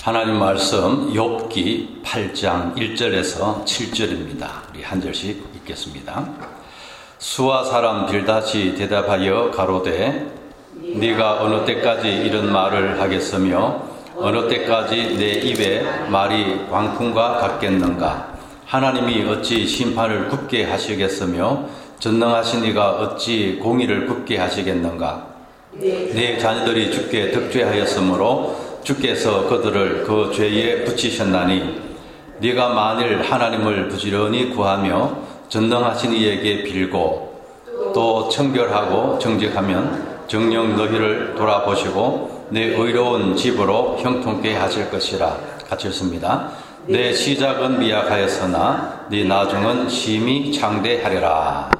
하나님 말씀 욥기 8장 1절에서 7절입니다. 우리 한 절씩 읽겠습니다. 수아 사람 빌닷이 대답하여 가로되 네가 어느 때까지 이런 말을 하겠으며 어느 때까지 내 입에 말이 광풍과 같겠는가. 하나님이 어찌 심판을 굽게 하시겠으며 전능하신 이가 어찌 공의를 굽게 하시겠는가. 내 자녀들이 주께 득죄하였으므로 주께서 그들을 그 죄에 붙이셨나니 네가 만일 하나님을 부지런히 구하며 전능하신 이에게 빌고 또 청결하고 정직하면 정녕 너희를 돌아보시고 내 의로운 집으로 형통케 하실 것이라. 같이 읽습니다. 내 시작은 미약하였으나 네 나중은 심히 창대하리라.